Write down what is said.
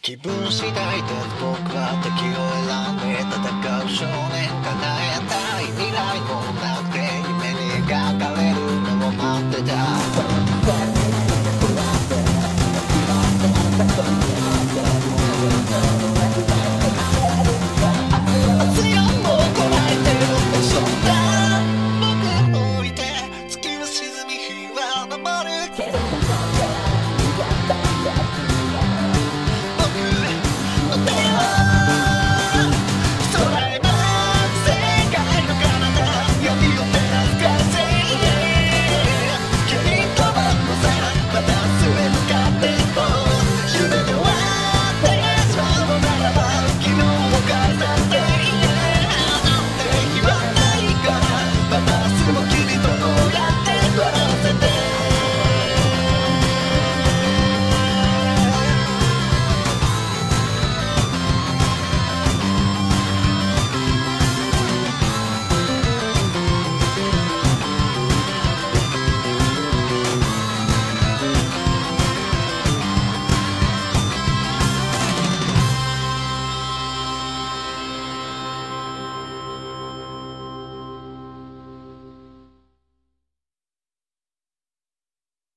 気分次第で僕は敵を選んで戦う少年。叶えたい未来もなくて夢に描かれるのを待ってた。